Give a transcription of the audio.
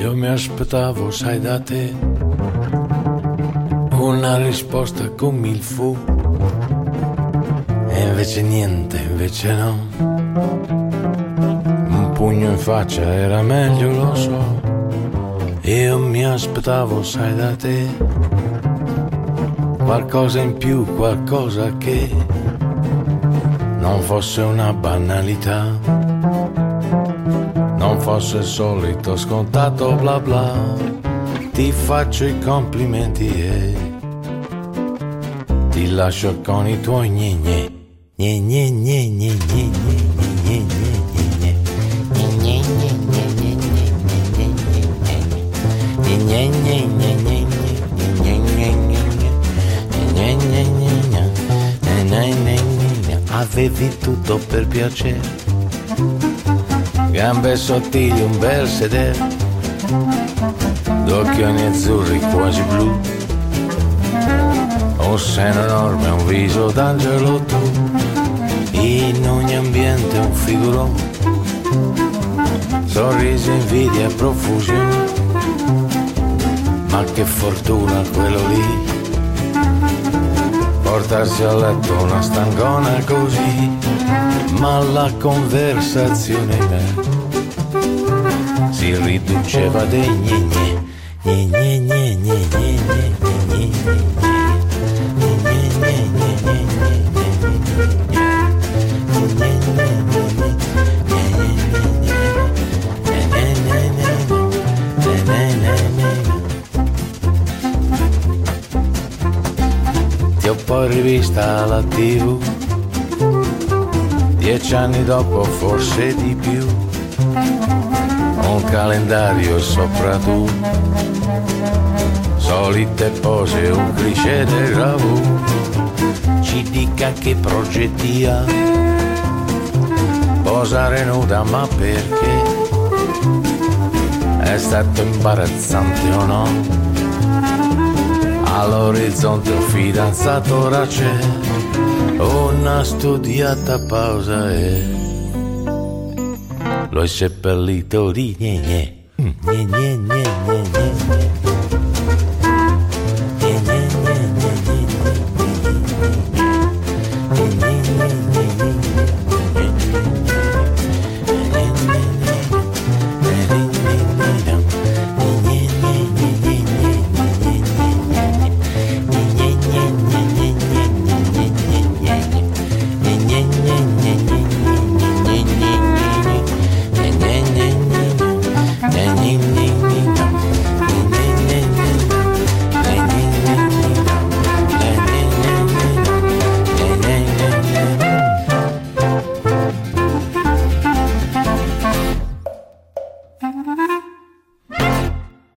Io mi aspettavo, sai, da te una risposta con mil fu, e invece niente, invece no. Un pugno in faccia era meglio, lo so. Io mi aspettavo, sai, da te qualcosa in più, qualcosa che non fosse una banalità, non fosse il solito scontato bla bla. Ti faccio i complimenti e ti lascio con i tuoi gne gne gne gne gne gne gne gne gne. Avevi tutto per piacere, gambe sottili, un bel sedere, d'occhioni azzurri quasi blu, un seno enorme, un viso d'angelo tu, in ogni ambiente un figurone, sorrisi, invidia, profusione, ma che fortuna quello lì, portarsi a letto una stangona così, ma la conversazione si riduceva dei gne gne gne gne gne gne gne ti ho poi rivista alla TV 10 anni dopo, forse di più, un calendario sopra tu, solite pose, un cliché déjà vu, ci dica che progetti ha, posare nuda ma perché, è stato imbarazzante o no, all'orizzonte un fidanzato ora c'è, una studiata pausa e lo hai seppellito di gne gne gne gne gne gne gne.